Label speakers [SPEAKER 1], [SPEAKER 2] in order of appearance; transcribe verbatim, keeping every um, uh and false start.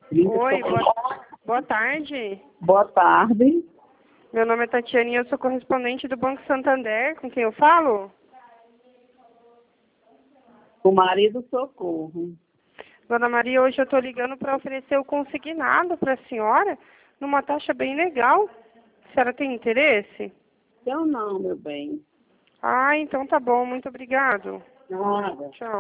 [SPEAKER 1] Oi, boa, boa tarde.
[SPEAKER 2] Boa tarde.
[SPEAKER 1] Meu nome é Tatiane e eu sou correspondente do Banco Santander. Com quem eu falo?
[SPEAKER 2] O marido Socorro.
[SPEAKER 1] Dona Maria, hoje eu estou ligando para oferecer o consignado para a senhora numa taxa bem legal. A senhora tem interesse?
[SPEAKER 2] Eu não, meu bem.
[SPEAKER 1] Ah, então tá bom. Muito obrigado.
[SPEAKER 2] Nada.
[SPEAKER 1] Tchau.